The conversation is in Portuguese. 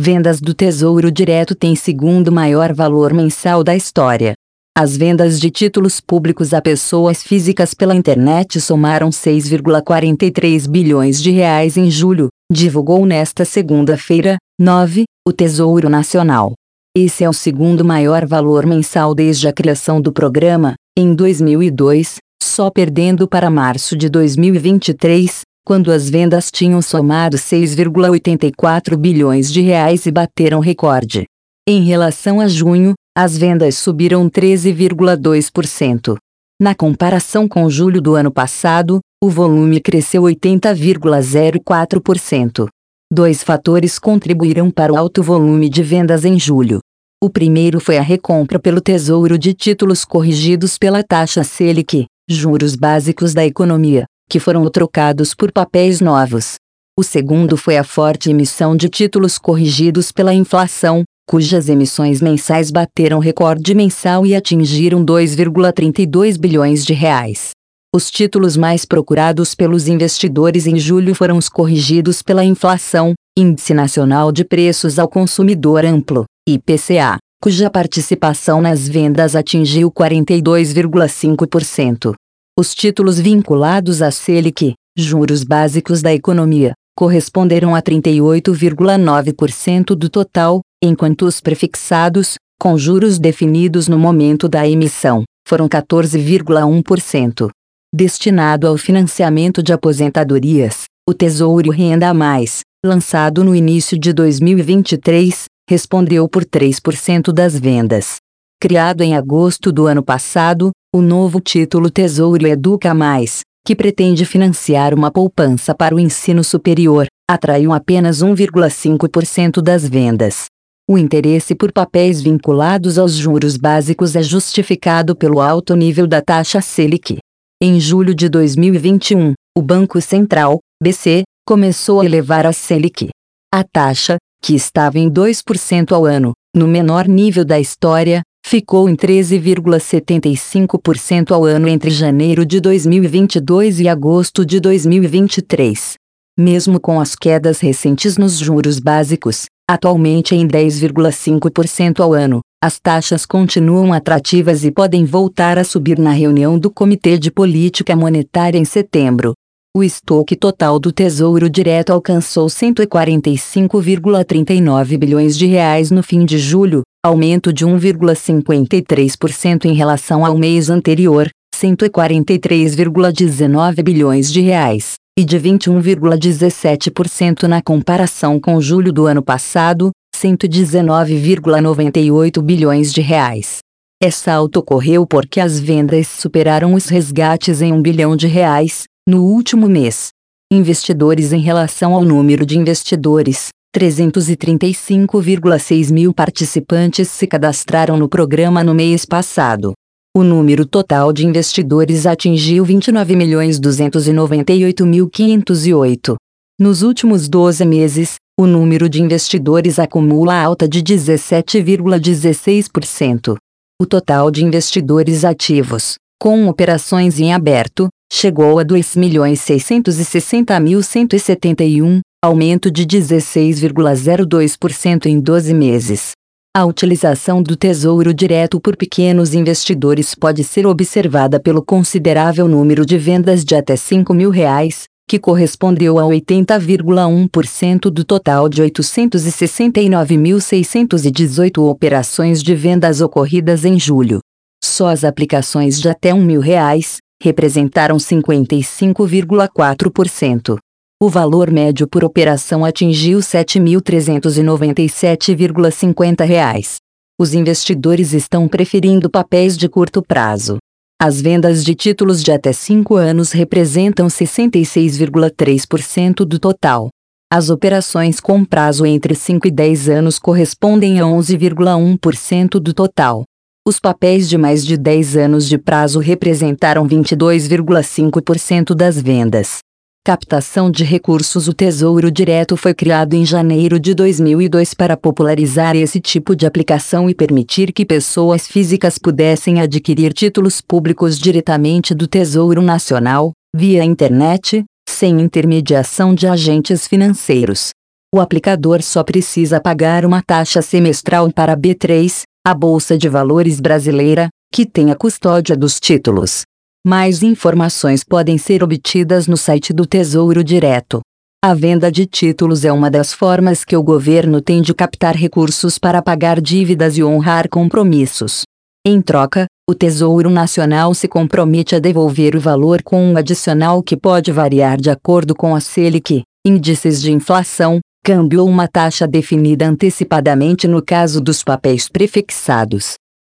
vendas do Tesouro Direto têm segundo maior valor mensal da história. As vendas de títulos públicos a pessoas físicas pela internet somaram 6,43 bilhões de reais em julho, divulgou nesta segunda-feira, 9, o Tesouro Nacional. Esse é o segundo maior valor mensal desde a criação do programa, em 2002, só perdendo para março de 2023, quando as vendas tinham somado 6,84 bilhões de reais e bateram recorde. Em relação a junho, as vendas subiram 13,2%. Na comparação com julho do ano passado, o volume cresceu 80,04%. Dois fatores contribuíram para o alto volume de vendas em julho. O primeiro foi a recompra pelo Tesouro de títulos corrigidos pela taxa Selic, juros básicos da economia, que foram trocados por papéis novos. O segundo foi a forte emissão de títulos corrigidos pela inflação, cujas emissões mensais bateram recorde mensal e atingiram 2,32 bilhões de reais. Os títulos mais procurados pelos investidores em julho foram os corrigidos pela inflação, Índice Nacional de Preços ao Consumidor Amplo, IPCA, cuja participação nas vendas atingiu 42,5%. Os títulos vinculados à Selic, juros básicos da economia, corresponderam a 38,9% do total, enquanto os prefixados, com juros definidos no momento da emissão, foram 14,1%. Destinado ao financiamento de aposentadorias, o Tesouro Renda Mais, lançado no início de 2023, respondeu por 3% das vendas. Criado em agosto do ano passado, o novo título Tesouro Educa Mais, que pretende financiar uma poupança para o ensino superior, atraiu apenas 1,5% das vendas. O interesse por papéis vinculados aos juros básicos é justificado pelo alto nível da taxa Selic. Em julho de 2021, o Banco Central, BC, começou a elevar a Selic. A taxa, que estava em 2% ao ano, no menor nível da história, ficou em 13,75% ao ano entre janeiro de 2022 e agosto de 2023. Mesmo com as quedas recentes nos juros básicos, atualmente em 10,5% ao ano, as taxas continuam atrativas e podem voltar a subir na reunião do Comitê de Política Monetária em setembro. O estoque total do Tesouro Direto alcançou 145,39 bilhões de reais no fim de julho, aumento de 1,53% em relação ao mês anterior, 143,19 bilhões de reais, e de 21,17% na comparação com julho do ano passado, 119,98 bilhões de reais. Esse salto ocorreu porque as vendas superaram os resgates em 1 bilhão de reais, no último mês. Investidores em relação ao número de investidores, 335,6 mil participantes se cadastraram no programa no mês passado. O número total de investidores atingiu 29.298.508. Nos últimos 12 meses, o número de investidores acumula alta de 17,16%. O total de investidores ativos, com operações em aberto, chegou a 2.660.171, aumento de 16,02% em 12 meses. A utilização do Tesouro Direto por pequenos investidores pode ser observada pelo considerável número de vendas de até R$ 5.000, que correspondeu a 80,1% do total de 869.618 operações de vendas ocorridas em julho. Só as aplicações de até R$ 1.000 representaram 55,4%. O valor médio por operação atingiu R$ 7.397,50. Os investidores estão preferindo papéis de curto prazo. As vendas de títulos de até 5 anos representam 66,3% do total. As operações com prazo entre 5 e 10 anos correspondem a 11,1% do total. Os papéis de mais de 10 anos de prazo representaram 22,5% das vendas. Captação de recursos. O Tesouro Direto foi criado em janeiro de 2002 para popularizar esse tipo de aplicação e permitir que pessoas físicas pudessem adquirir títulos públicos diretamente do Tesouro Nacional, via internet, sem intermediação de agentes financeiros. O aplicador só precisa pagar uma taxa semestral para a B3, a Bolsa de Valores brasileira, que tem a custódia dos títulos. Mais informações podem ser obtidas no site do Tesouro Direto. A venda de títulos é uma das formas que o governo tem de captar recursos para pagar dívidas e honrar compromissos. Em troca, o Tesouro Nacional se compromete a devolver o valor com um adicional que pode variar de acordo com a Selic, índices de inflação, câmbio ou uma taxa definida antecipadamente no caso dos papéis prefixados.